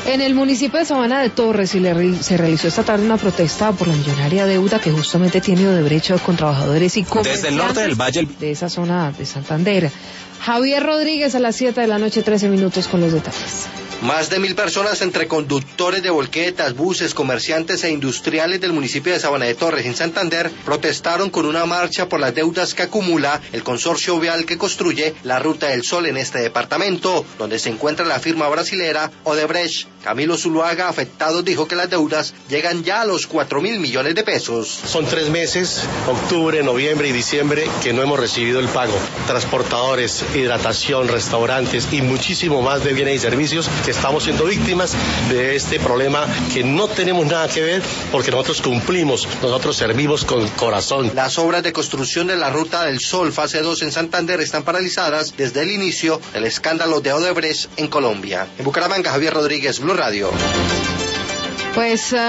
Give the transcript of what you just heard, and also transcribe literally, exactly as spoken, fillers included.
En el municipio de Sabana de Torres se realizó esta tarde una protesta por la millonaria deuda que justamente tiene Odebrecht con trabajadores y comerciantes desde el norte del Valle de esa zona de Santander. Javier Rodríguez a las siete de la noche, trece minutos con los detalles. Más de mil personas entre conductores de volquetas, buses, comerciantes e industriales del municipio de Sabana de Torres en Santander protestaron con una marcha por las deudas que acumula el consorcio vial que construye la Ruta del Sol en este departamento, donde se encuentra la firma brasilera Odebrecht. Camilo Zuluaga, afectado, dijo que las deudas llegan ya a los cuatro mil millones de pesos. Son tres meses, octubre, noviembre y diciembre, que no hemos recibido el pago. Transportadores, hidratación, restaurantes y muchísimo más de bienes y servicios que estamos siendo víctimas de este problema que no tenemos nada que ver porque nosotros cumplimos, nosotros servimos con corazón. Las obras de construcción de la Ruta del Sol fase dos en Santander están paralizadas desde el inicio del escándalo de Odebrecht en Colombia. En Bucaramanga, Javier Rodríguez, Blue Radio. Pues... Uh...